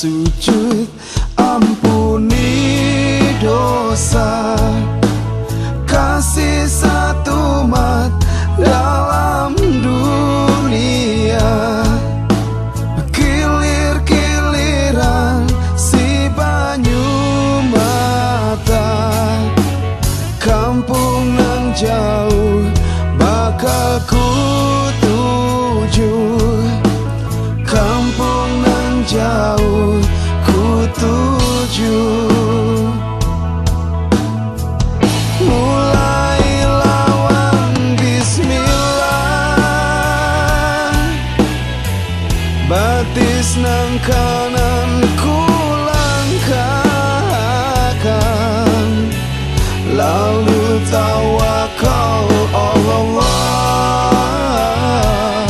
sujud ampuni dosa, kasih satu umat dalam dunia. Kilir-kiliran si banyu mata, kampung nang jauh bakal ku tuju, kampung nang jauh ku tuju. Mulai lawan bismillah, batis nang kanan ku langkahkan, lalu tawakal Allah.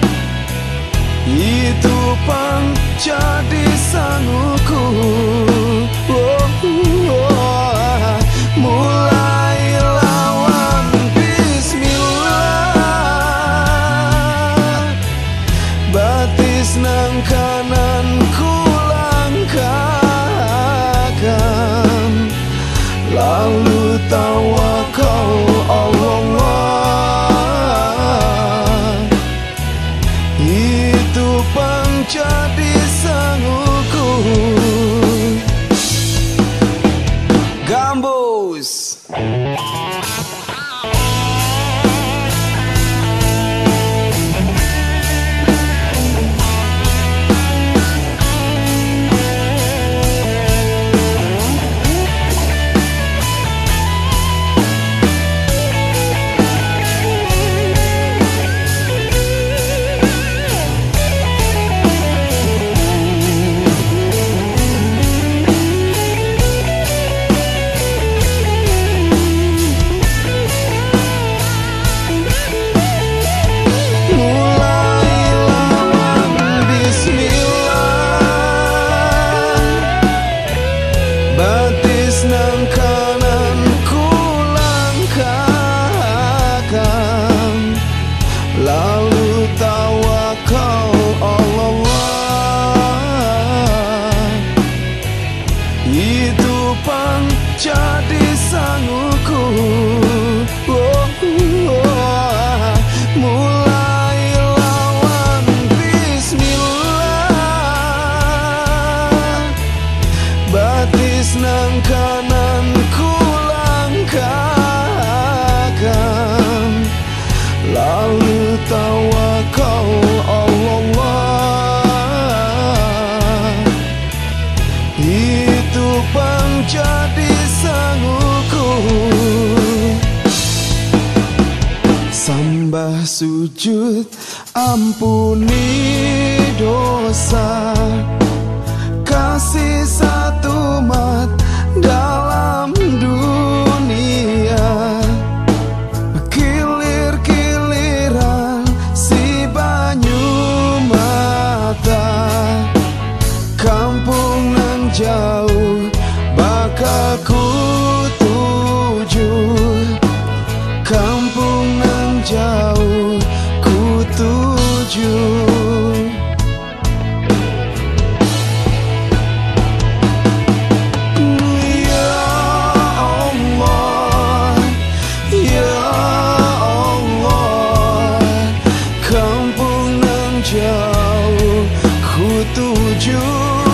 Itu jadi sangguku. Mulai lawan bismillah, batis nang kanan ku langkahkan, lalu tawakal Allah. Itu jadi sangguku. Gambus. Batis nang kanan ku langkahkan, lalu tawakal Allah. Itu jadi sangguku. Mulai lawan bismillah, batis nang kanan ku langkahkan, lalu tawakal Allah. Itu jadi sangguku. Sambah sujud ampuni dosa, kasih satu umat dalam dunia. Kilir-kiliran si banyu mata, kampung nang jauh bakal ku tuju, kampung nang jauh ku tuju. Jauh ku tuju,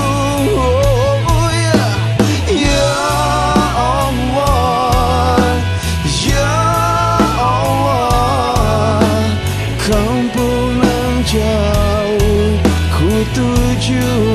oh ya, ya Allah, ya Allah, kampung nang jauh ku tuju.